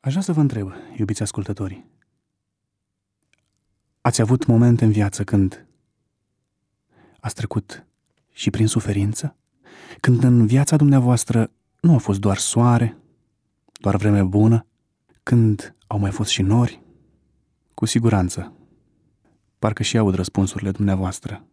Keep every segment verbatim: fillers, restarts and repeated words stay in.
Aș vrea să vă întreb, iubiți ascultători, ați avut momente în viață când ați trecut și prin suferință? Când în viața dumneavoastră nu a fost doar soare, doar vreme bună? Când au mai fost și nori? Cu siguranță. Parcă și aud răspunsurile dumneavoastră.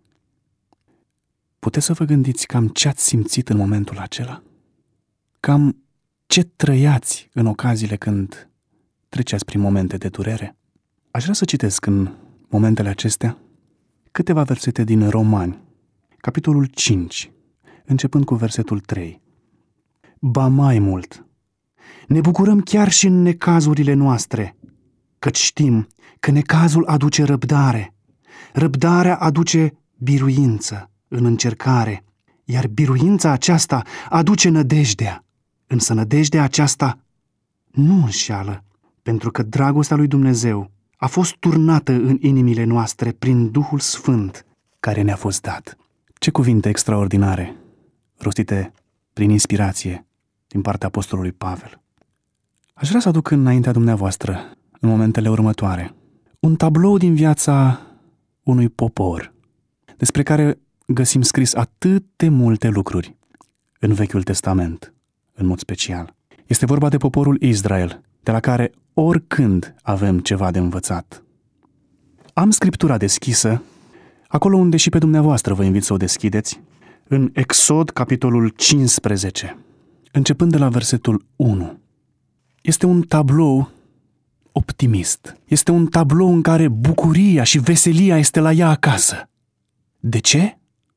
Puteți să vă gândiți cam ce ați simțit în momentul acela? Cam ce trăiați în ocaziile când treceați prin momente de durere? Aș vrea să citesc în momentele acestea câteva versete din Romani, capitolul cinci, începând cu versetul trei. Ba mai mult, ne bucurăm chiar și în necazurile noastre, căci știm că necazul aduce răbdare, răbdarea aduce biruință în încercare, iar biruința aceasta aduce nădejdea, însă nădejdea aceasta nu înșeală, pentru că dragostea lui Dumnezeu a fost turnată în inimile noastre prin Duhul Sfânt care ne-a fost dat. Ce cuvinte extraordinare, rostite prin inspirație din partea apostolului Pavel. Aș vrea să aduc înaintea dumneavoastră, în momentele următoare, un tablou din viața unui popor, despre care găsim scris atât de multe lucruri în Vechiul Testament, în mod special. Este vorba de poporul Israel, de la care oricând avem ceva de învățat. Am Scriptura deschisă, acolo unde și pe dumneavoastră vă invit să o deschideți, în Exod, capitolul cincisprezece, începând de la versetul unu. Este un tablou optimist. Este un tablou în care bucuria și veselia este la ea acasă. De ce?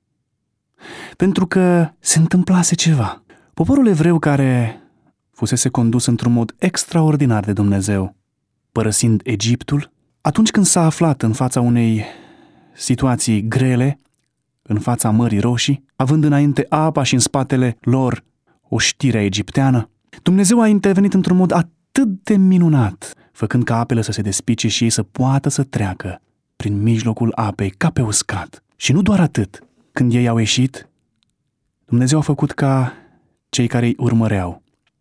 Pentru că se întâmplase ceva. Poporul evreu care fusese condus într-un mod extraordinar de Dumnezeu, părăsind Egiptul, atunci când s-a aflat în fața unei situații grele, în fața Mării Roșii, având înainte apa și în spatele lor oștirea egipteană, Dumnezeu a intervenit într-un mod atât de minunat, făcând ca apele să se despice și ei să poată să treacă prin mijlocul apei ca pe uscat. Și nu doar atât. Când ei au ieșit, Dumnezeu a făcut ca cei care îi urmăreau,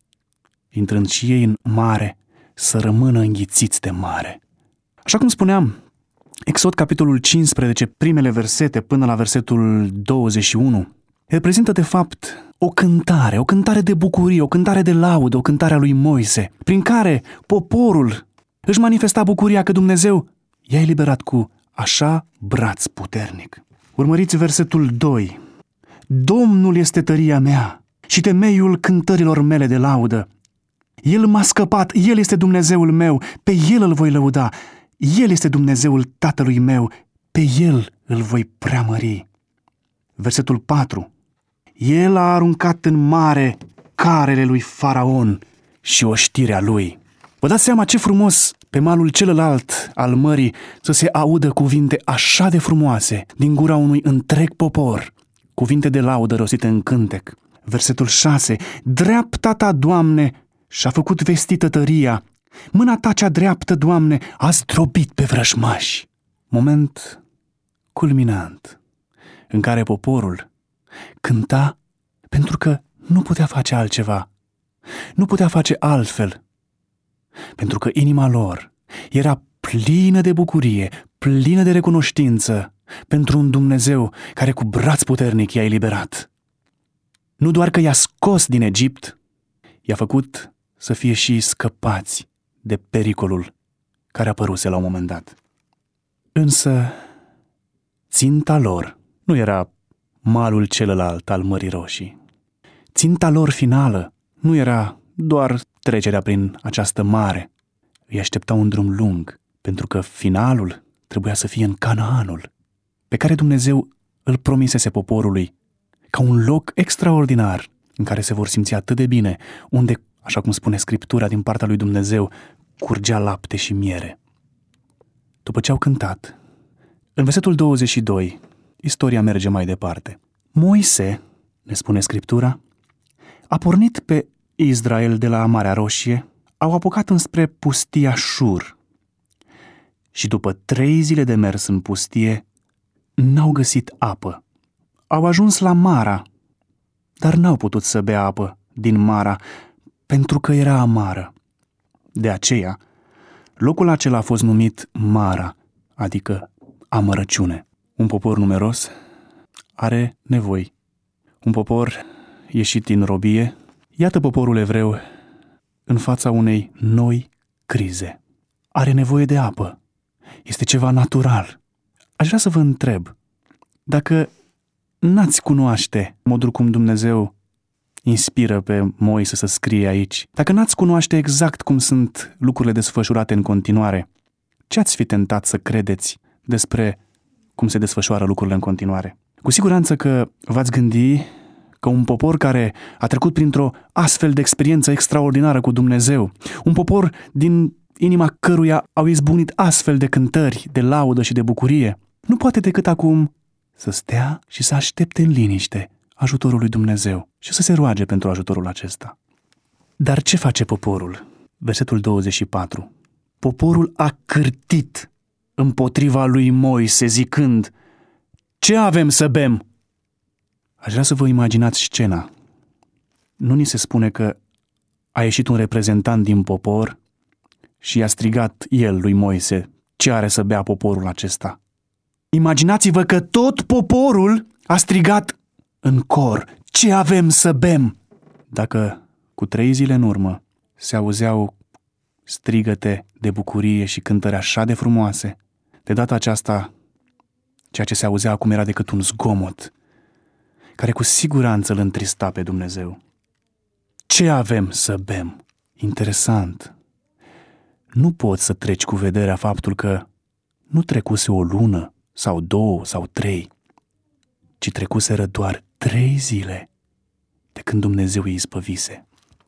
intrând și ei în mare, să rămână înghițiți de mare. Așa cum spuneam, Exod, capitolul cincisprezece, primele versete până la versetul douăzeci și unu, reprezintă de fapt o cântare, o cântare de bucurie, o cântare de laudă, o cântare a lui Moise, prin care poporul își manifesta bucuria că Dumnezeu i-a eliberat cu așa braț puternic. Urmăriți versetul doi. Domnul este tăria mea și temeiul cântărilor mele de laudă. El m-a scăpat, El este Dumnezeul meu, pe El îl voi lăuda. El este Dumnezeul tatălui meu, pe El îl voi preamări. Versetul patru. El a aruncat în mare carele lui Faraon și oștirea lui. Vă dați seama ce frumos pe malul celălalt al mării să se audă cuvinte așa de frumoase din gura unui întreg popor, cuvinte de laudă rostite în cântec. Versetul șase. Dreapta ta, Doamne, și-a făcut vestită tăria. Mâna ta cea dreaptă, Doamne, a zdrobit pe vrăjmași. Moment culminant în care poporul cânta pentru că nu putea face altceva, nu putea face altfel, pentru că inima lor era plină de bucurie, plină de recunoștință pentru un Dumnezeu care cu braț puternic i-a eliberat. Nu doar că i-a scos din Egipt, i-a făcut să fie și scăpați de pericolul care apăruse la un moment dat. Însă, ținta lor nu era malul celălalt al Mării Roșii. Ținta lor finală nu era doar trecerea prin această mare. Îi aștepta un drum lung, pentru că finalul trebuia să fie în Canaanul, pe care Dumnezeu îl promisese poporului, ca un loc extraordinar în care se vor simți atât de bine, unde, așa cum spune Scriptura din partea lui Dumnezeu, curgea lapte și miere. După ce au cântat, în versetul douăzeci și doi, istoria merge mai departe. Moise, ne spune Scriptura, a pornit pe Israel de la Marea Roșie, au apucat înspre pustia Șur și după trei zile de mers în pustie, n-au găsit apă. Au ajuns la Mara, dar n-au putut să bea apă din Mara, pentru că era amară. De aceea, locul acela a fost numit Mara, adică amărăciune. Un popor numeros are nevoi. Un popor ieșit din robie. Iată poporul evreu în fața unei noi crize. Are nevoie de apă. Este ceva natural. Aș vrea să vă întreb, dacă n-ați cunoaște modul cum Dumnezeu inspiră pe Moise să scrie aici, dacă n-ați cunoaște exact cum sunt lucrurile desfășurate în continuare, ce ați fi tentat să credeți despre cum se desfășoară lucrurile în continuare? Cu siguranță că v-ați gândi că un popor care a trecut printr-o astfel de experiență extraordinară cu Dumnezeu, un popor din inima căruia au izbunit astfel de cântări de laudă și de bucurie, nu poate decât acum să stea și să aștepte în liniște ajutorul lui Dumnezeu și să se roage pentru ajutorul acesta. Dar ce face poporul? Versetul douăzeci și patru. Poporul a cârtit împotriva lui Moise zicând: ce avem să bem? Aș vrea să vă imaginați scena. Nu ni se spune că a ieșit un reprezentant din popor și i-a strigat el lui Moise ce are să bea poporul acesta. Imaginați-vă că tot poporul a strigat în cor: ce avem să bem? Dacă cu trei zile în urmă se auzeau strigăte de bucurie și cântări așa de frumoase, de data aceasta ceea ce se auzea acum era decât un zgomot care cu siguranță îl întrista pe Dumnezeu. Ce avem să bem? Interesant. Nu poți să treci cu vederea faptul că nu trecuse o lună sau două sau trei, ci trecuseră doar trei zile de când Dumnezeu îi izbăvise.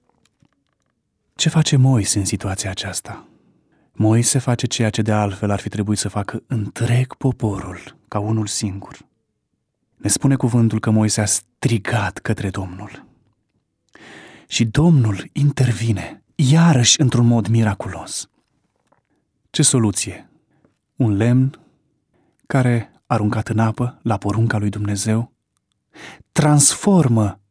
Ce face Moise în situația aceasta? Moise face ceea ce de altfel ar fi trebuit să facă întreg poporul, ca unul singur. Ne spune cuvântul că Moise a strigat către Domnul. Și Domnul intervine, iarăși într-un mod miraculos. Ce soluție? Un lemn care, aruncat în apă, la porunca lui Dumnezeu, transformă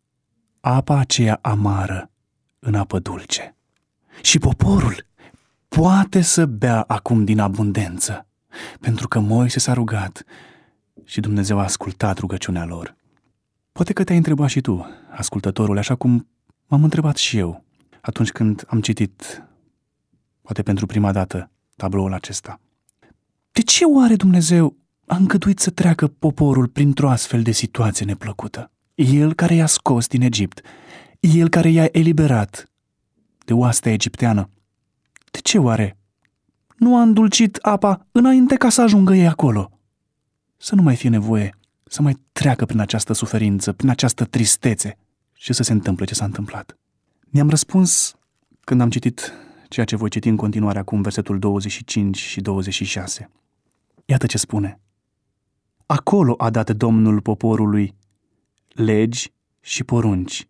apa aceea amară în apă dulce. Și poporul poate să bea acum din abundență, pentru că Moise s-a rugat și Dumnezeu a ascultat rugăciunea lor. Poate că te-ai întrebat și tu, ascultătorule, așa cum m-am întrebat și eu atunci când am citit, poate pentru prima dată, tabloul acesta. De ce oare Dumnezeu a îngăduit să treacă poporul printr-o astfel de situație neplăcută? El care i-a scos din Egipt, El care i-a eliberat de oastea egipteană, de ce oare nu a îndulcit apa înainte ca să ajungă ei acolo? Să nu mai fie nevoie să mai treacă prin această suferință, prin această tristețe și să se întâmple ce s-a întâmplat. Mi-am răspuns când am citit ceea ce voi citi în continuare acum, versetul douăzeci și cinci și douăzeci și șase. Iată ce spune. Acolo a dat Domnul poporului legi și porunci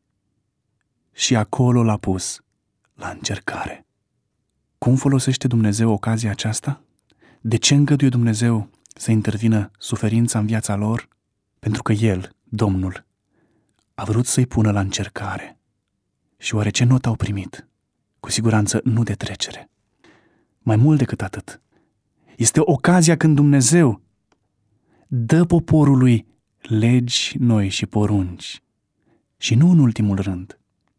și acolo l-a pus la încercare. Cum folosește Dumnezeu ocazia aceasta? De ce îngăduie Dumnezeu să intervină suferința în viața lor? Pentru că El, Domnul, a vrut să-i pună la încercare. Și oare ce notă au primit? Cu siguranță nu de trecere. Mai mult decât atât, este ocazia când Dumnezeu dă poporului legi noi și porunci. Și nu în ultimul rând,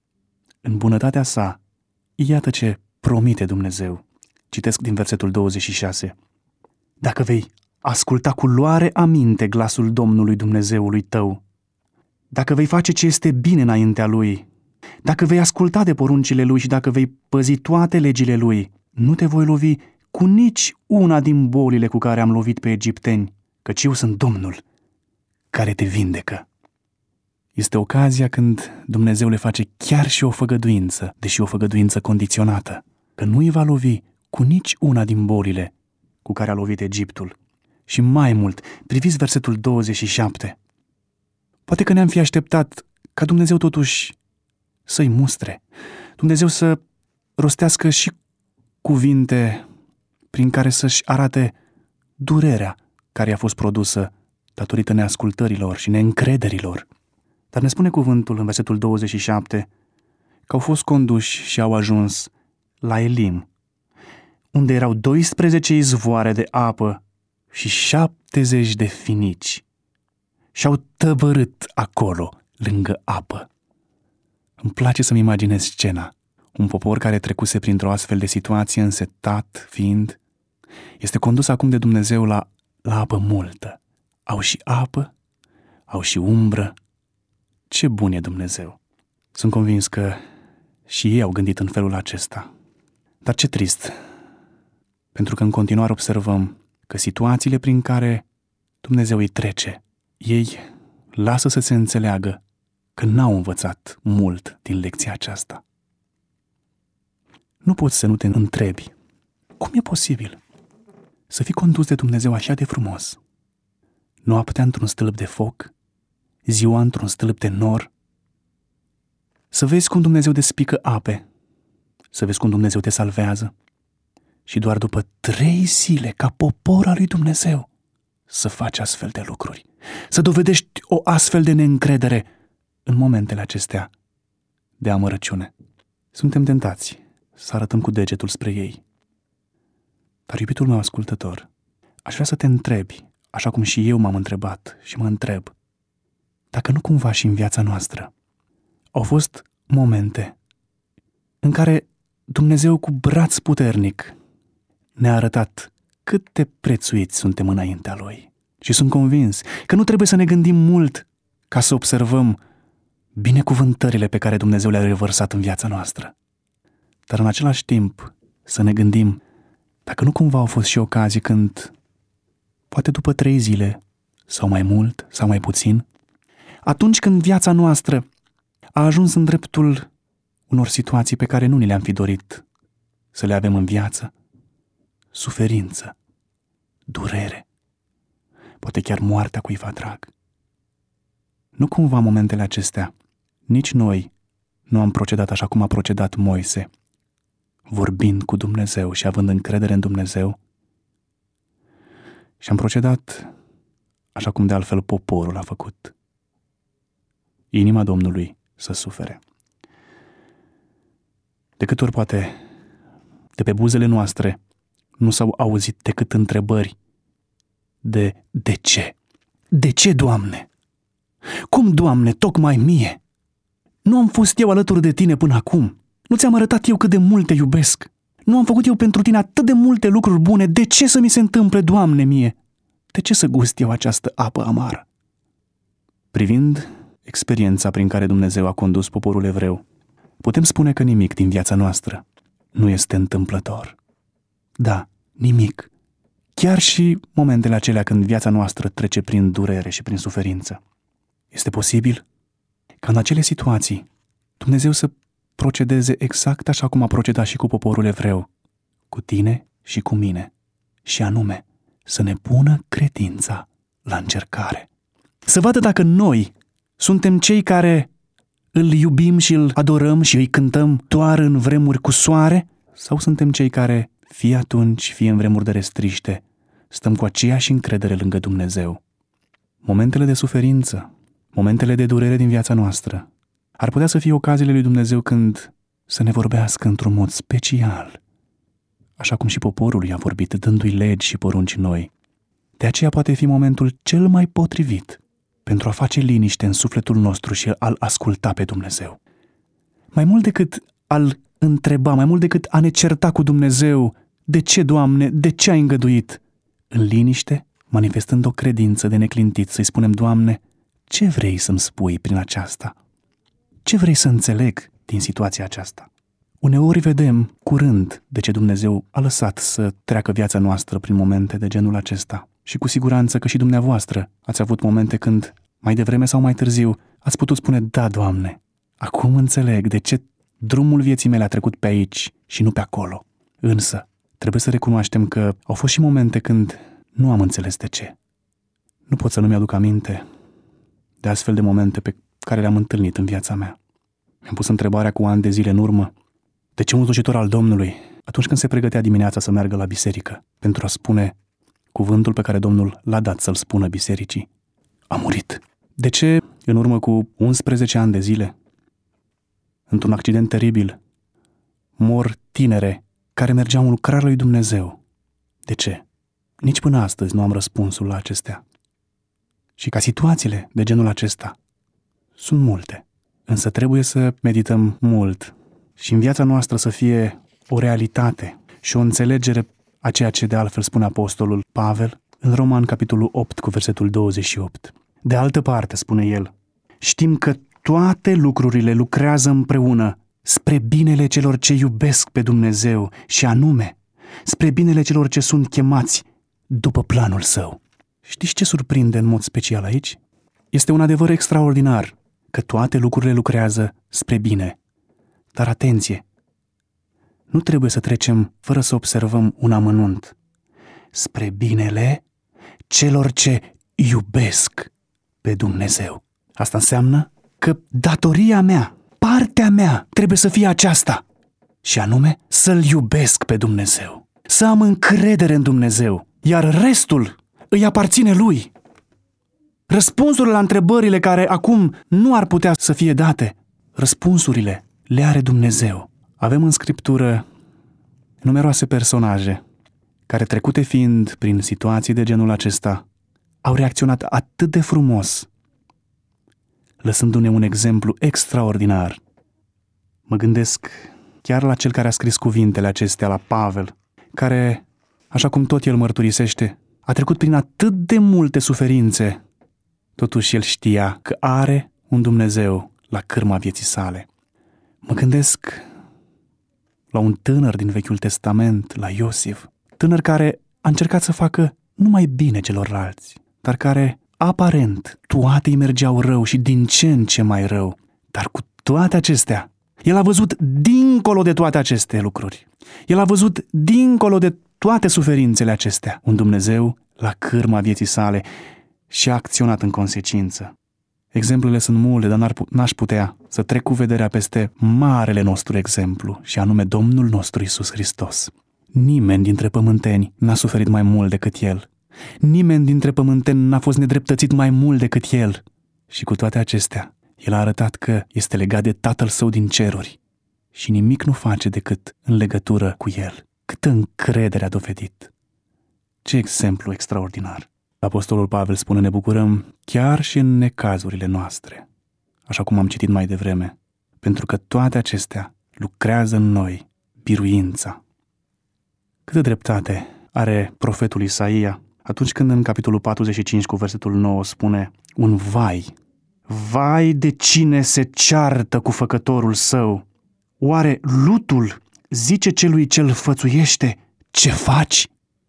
în bunătatea sa, iată ce promite Dumnezeu. Citesc din versetul douăzeci și șase. Dacă vei asculta cu luare aminte glasul Domnului Dumnezeului tău, dacă vei face ce este bine înaintea Lui, dacă vei asculta de poruncile Lui și dacă vei păzi toate legile Lui, nu te voi lovi cu nici una din bolile cu care am lovit pe egipteni, căci eu sunt Domnul care te vindecă. Este ocazia când Dumnezeu le face chiar și o făgăduință, deși o făgăduință condiționată, că nu îi va lovi cu nici una din bolile cu care a lovit Egiptul. Și mai mult, priviți versetul douăzeci și șapte. Poate că ne-am fi așteptat ca Dumnezeu totuși să-i mustre, Dumnezeu să rostească și cuvinte prin care să-și arate durerea care i-a fost produsă datorită neascultărilor și neîncrederilor. Dar ne spune cuvântul în versetul douăzeci și șapte că au fost conduși și au ajuns la Elim, unde erau doisprezece izvoare de apă și șaptezeci de finici. Și-au tăbărât acolo, lângă apă. Îmi place să-mi imaginez scena. Un popor care trecuse printr-o astfel de situație, însetat fiind, este condus acum de Dumnezeu la, la apă multă. Au și apă, au și umbră. Ce bun e Dumnezeu! Sunt convins că și ei au gândit în felul acesta. Dar ce trist, pentru că în continuare observăm că situațiile prin care Dumnezeu îi trece, ei lasă să se înțeleagă că n-au învățat mult din lecția aceasta. Nu poți să nu te întrebi, cum e posibil să fii condus de Dumnezeu așa de frumos? Noaptea într-un stâlp de foc, ziua într-un stâlp de nor, să vezi cum Dumnezeu despică ape, să vezi cum Dumnezeu te salvează și doar după trei zile, ca popor al lui Dumnezeu, să faci astfel de lucruri, să dovedești o astfel de neîncredere în momentele acestea de amărăciune. Suntem tentați să arătăm cu degetul spre ei. Dar, iubitul meu ascultător, aș vrea să te întrebi, așa cum și eu m-am întrebat și mă întreb, dacă nu cumva și în viața noastră au fost momente în care Dumnezeu cu braț puternic ne-a arătat cât de prețuiți suntem înaintea Lui. Și sunt convins că nu trebuie să ne gândim mult ca să observăm binecuvântările pe care Dumnezeu le-a revărsat în viața noastră. Dar în același timp să ne gândim dacă nu cumva au fost și ocazii când, poate după trei zile, sau mai mult, sau mai puțin, atunci când viața noastră a ajuns în dreptul unor situații pe care nu ni le-am fi dorit să le avem în viață, suferință, durere, poate chiar moartea cuiva drag. Nu cumva în momentele acestea, nici noi nu am procedat așa cum a procedat Moise, vorbind cu Dumnezeu și având încredere în Dumnezeu, și am procedat așa cum de altfel poporul a făcut. Inima Domnului să sufere. De câte ori poate de pe buzele noastre nu s-au auzit decât întrebări de de ce? De ce, Doamne? Cum, Doamne, tocmai mie? Nu am fost eu alături de Tine până acum? Nu ți-am arătat eu cât de mult te iubesc? Nu am făcut eu pentru Tine atât de multe lucruri bune? De ce să mi se întâmple, Doamne, mie? De ce să gust eu această apă amară? Privind experiența prin care Dumnezeu a condus poporul evreu, putem spune că nimic din viața noastră nu este întâmplător. Da, nimic. Chiar și momentele acelea când viața noastră trece prin durere și prin suferință. Este posibil ca în acele situații Dumnezeu să procedeze exact așa cum a procedat și cu poporul evreu, cu tine și cu mine, și anume să ne pună credința la încercare. Să vadă dacă noi suntem cei care îl iubim și îl adorăm și îi cântăm doar în vremuri cu soare, sau suntem cei care, fie atunci, fie în vremuri de restriște, stăm cu aceeași încredere lângă Dumnezeu. Momentele de suferință, momentele de durere din viața noastră, ar putea să fie ocaziile lui Dumnezeu când să ne vorbească într-un mod special, așa cum și poporul i-a vorbit, dându-i legi și porunci noi. De aceea poate fi momentul cel mai potrivit pentru a face liniște în sufletul nostru și a-L asculta pe Dumnezeu. Mai mult decât a-L întreba, mai mult decât a ne certa cu Dumnezeu, de ce, Doamne, de ce ai îngăduit? În liniște, manifestând o credință de neclintit, să-i spunem, Doamne, ce vrei să-mi spui prin aceasta? Ce vrei să înțeleg din situația aceasta? Uneori vedem curând de ce Dumnezeu a lăsat să treacă viața noastră prin momente de genul acesta. Și cu siguranță că și dumneavoastră ați avut momente când, mai devreme sau mai târziu, ați putut spune, da, Doamne, acum înțeleg de ce drumul vieții mele a trecut pe aici și nu pe acolo. Însă, trebuie să recunoaștem că au fost și momente când nu am înțeles de ce. Nu pot să nu mi-aduc aminte de astfel de momente pe care le-am întâlnit în viața mea. Mi-am pus întrebarea cu ani de zile în urmă, de ce un slujitor al Domnului, atunci când se pregătea dimineața să meargă la biserică, pentru a spune cuvântul pe care Domnul l-a dat să-l spună bisericii, a murit? De ce, în urmă cu unsprezece ani de zile, într-un accident teribil, mor tinere care mergeau în lucrarea lui Dumnezeu. De ce? Nici până astăzi nu am răspunsul la acestea. Și ca situațiile de genul acesta sunt multe, însă trebuie să medităm mult și în viața noastră să fie o realitate și o înțelegere a ceea ce de altfel spune apostolul Pavel în Roman, capitolul opt, cu versetul douăzeci și opt. De altă parte, spune el, știm că toate lucrurile lucrează împreună spre binele celor ce iubesc pe Dumnezeu și anume, spre binele celor ce sunt chemați după planul său. Știți ce surprinde în mod special aici? Este un adevăr extraordinar că toate lucrurile lucrează spre bine. Dar atenție! Nu trebuie să trecem fără să observăm un amănunt. Spre binele celor ce iubesc pe Dumnezeu. Asta înseamnă că datoria mea, partea mea, trebuie să fie aceasta. Și anume, să-L iubesc pe Dumnezeu. Să am încredere în Dumnezeu. Iar restul îi aparține Lui. Răspunsurile la întrebările care acum nu ar putea să fie date, răspunsurile le are Dumnezeu. Avem în Scriptură numeroase personaje care, trecute fiind prin situații de genul acesta, au reacționat atât de frumos, lăsându-ne un exemplu extraordinar. Mă gândesc chiar la cel care a scris cuvintele acestea, la Pavel, care, așa cum tot el mărturisește, a trecut prin atât de multe suferințe, totuși el știa că are un Dumnezeu la cârma vieții sale. Mă gândesc la un tânăr din Vechiul Testament, la Iosif, tânăr care a încercat să facă numai bine celorlalți, dar care, aparent, toate îi mergeau rău și din ce în ce mai rău. Dar cu toate acestea, el a văzut dincolo de toate aceste lucruri. El a văzut dincolo de toate suferințele acestea un Dumnezeu la cârma vieții sale și a acționat în consecință. Exemplele sunt multe, dar n-ar, n-aș putea să trec cu vederea peste marele nostru exemplu, și anume Domnul nostru Iisus Hristos. Nimeni dintre pământeni n-a suferit mai mult decât El. Nimeni dintre pământeni n-a fost nedreptățit mai mult decât El. Și cu toate acestea, El a arătat că este legat de Tatăl Său din ceruri și nimic nu face decât în legătură cu El. Câtă încredere a dovedit! Ce exemplu extraordinar! Apostolul Pavel spune, ne bucurăm chiar și în necazurile noastre, așa cum am citit mai devreme, pentru că toate acestea lucrează în noi biruința. Câtă dreptate are profetul Isaia atunci când în capitolul patruzeci și cinci cu versetul nouă spune un vai, vai de cine se ceartă cu făcătorul său. Oare lutul zice celui ce-l fățuiește, ce faci?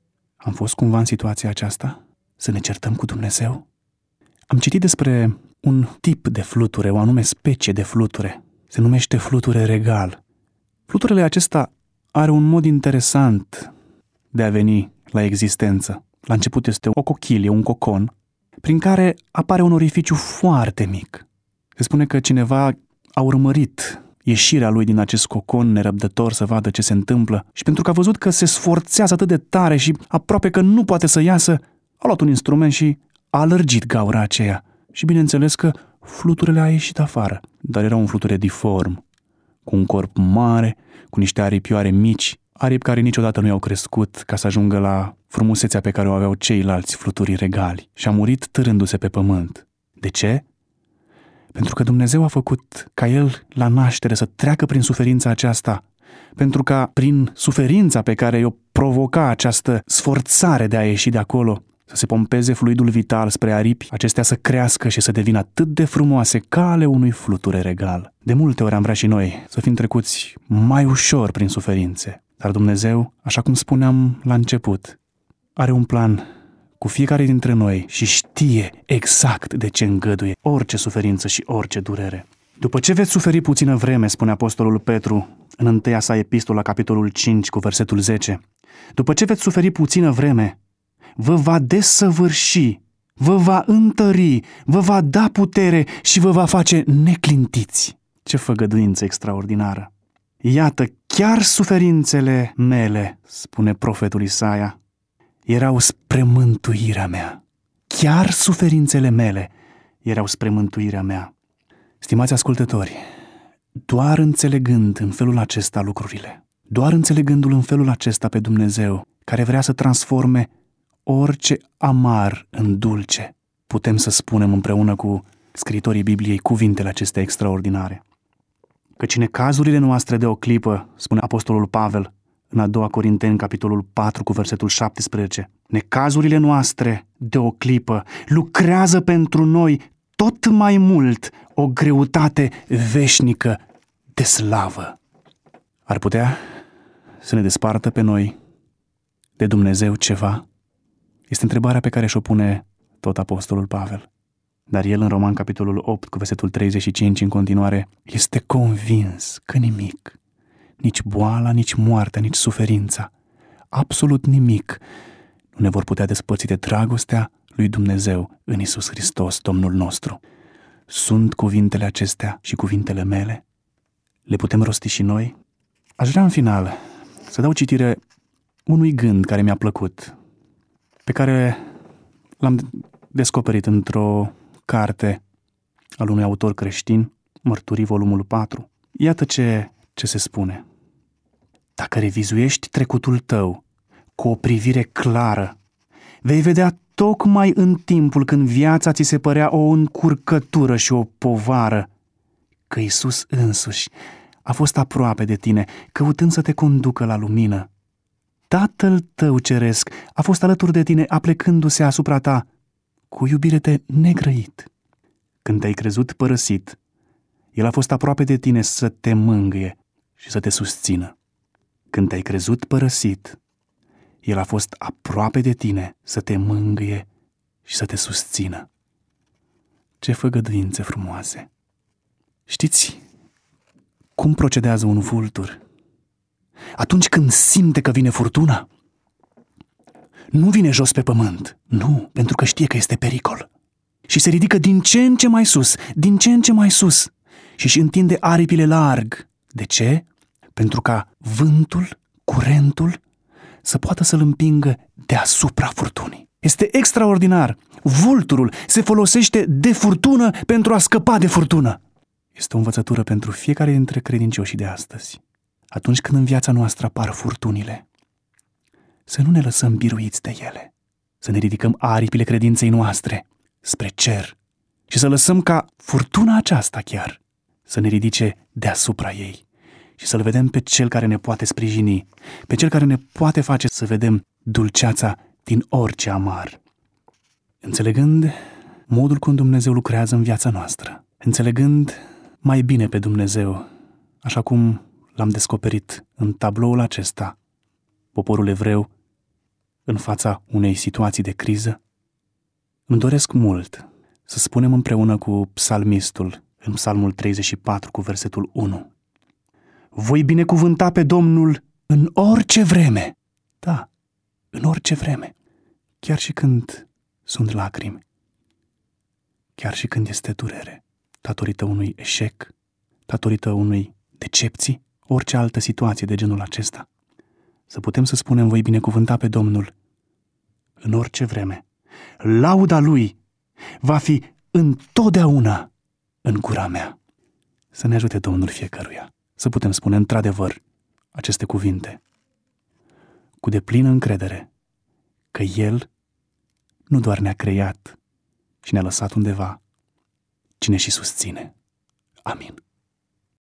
Am fost cumva în situația aceasta? Să ne certăm cu Dumnezeu? Am citit despre un tip de fluture, o anume specie de fluture. Se numește fluture regal. Fluturele acesta are un mod interesant de a veni la existență. La început este o cochilie, un cocon, prin care apare un orificiu foarte mic. Se spune că cineva a urmărit ieșirea lui din acest cocon nerăbdător să vadă ce se întâmplă și pentru că a văzut că se sforțează atât de tare și aproape că nu poate să iasă, a luat un instrument și a alărgit gaura aceea. Și bineînțeles că fluturele a ieșit afară, dar era un fluture diform, cu un corp mare, cu niște aripioare mici, aripi care niciodată nu i-au crescut ca să ajungă la frumusețea pe care o aveau ceilalți fluturi regali și a murit târându-se pe pământ. De ce? Pentru că Dumnezeu a făcut ca el la naștere să treacă prin suferința aceasta, pentru ca prin suferința pe care o provoca această sforțare de a ieși de acolo, să se pompeze fluidul vital spre aripi, acestea să crească și să devină atât de frumoase ca ale unui fluture regal. De multe ori am vrea și noi să fim trecuți mai ușor prin suferințe, dar Dumnezeu, așa cum spuneam la început, are un plan cu fiecare dintre noi și știe exact de ce îngăduie orice suferință și orice durere. După ce veți suferi puțină vreme, spune apostolul Petru în întâia sa epistolă, capitolul cinci, cu versetul zece, după ce veți suferi puțină vreme, vă va desăvârși, vă va întări, vă va da putere și vă va face neclintiți. Ce făgăduință extraordinară! Iată, chiar suferințele mele, spune profetul Isaia, erau spre mântuirea mea. Chiar suferințele mele erau spre mântuirea mea. Stimați ascultători, doar înțelegând în felul acesta lucrurile, doar înțelegându-L în felul acesta pe Dumnezeu, care vrea să transforme orice amar în dulce, putem să spunem împreună cu scriitorii Bibliei cuvintele acestea extraordinare. Căci necazurile noastre de o clipă, spune apostolul Pavel în a doua Corinteni, capitolul patru, cu versetul șaptesprezece, necazurile noastre de o clipă lucrează pentru noi tot mai mult o greutate veșnică de slavă. Ar putea să ne despartă pe noi de Dumnezeu ceva? Este întrebarea pe care și-o pune tot apostolul Pavel. Dar el în Roman, capitolul opt, cu versetul treizeci și cinci, în continuare, este convins că nimic, nici boala, nici moartea, nici suferința, absolut nimic, nu ne vor putea despărți de dragostea lui Dumnezeu în Iisus Hristos, Domnul nostru. Sunt cuvintele acestea și cuvintele mele? Le putem rosti și noi? Aș vrea în final să dau citire unui gând care mi-a plăcut, pe care l-am descoperit într-o carte al unui autor creștin, Mărturii, volumul patru. Iată ce, ce se spune. Dacă revizuiești trecutul tău cu o privire clară, vei vedea tocmai în timpul când viața ți se părea o încurcătură și o povară, că Iisus însuși a fost aproape de tine, căutând să te conducă la lumină. Tatăl tău ceresc a fost alături de tine, aplecându-se asupra ta cu iubire de negrăit. Când te-ai crezut părăsit, El a fost aproape de tine să te mângâie și să te susțină. Când te-ai crezut părăsit, El a fost aproape de tine să te mângâie și să te susțină. Ce făgăduințe frumoase! Știți cum procedează un vultur? Atunci când simte că vine furtuna, nu vine jos pe pământ, nu, pentru că știe că este pericol. Și se ridică din ce în ce mai sus, din ce în ce mai sus și își întinde aripile larg. De ce? Pentru ca vântul, curentul, să poată să-l împingă deasupra furtunii. Este extraordinar! Vulturul se folosește de furtună pentru a scăpa de furtună. Este o învățătură pentru fiecare dintre credincioșii de astăzi. Atunci când în viața noastră apar furtunile, să nu ne lăsăm biruiți de ele, să ne ridicăm aripile credinței noastre spre cer și să lăsăm ca furtuna aceasta chiar să ne ridice deasupra ei și să-L vedem pe Cel care ne poate sprijini, pe Cel care ne poate face să vedem dulceața din orice amar. Înțelegând modul cum Dumnezeu lucrează în viața noastră, înțelegând mai bine pe Dumnezeu, așa cum l-am descoperit în tabloul acesta, poporul evreu, în fața unei situații de criză, îmi doresc mult să spunem împreună cu psalmistul în psalmul treizeci și patru cu versetul unu. Voi binecuvânta pe Domnul în orice vreme. Da, în orice vreme. Chiar și când sunt lacrimi. Chiar și când este durere. Datorită unui eșec, datorită unui decepții, orice altă situație de genul acesta. Să putem să spunem, voi binecuvânta pe Domnul în orice vreme. Lauda Lui va fi întotdeauna în gura mea. Să ne ajute Domnul fiecăruia să putem spune într-adevăr aceste cuvinte cu deplină încredere că El nu doar ne-a creat și ne-a lăsat undeva, ci ne și susține. Amin.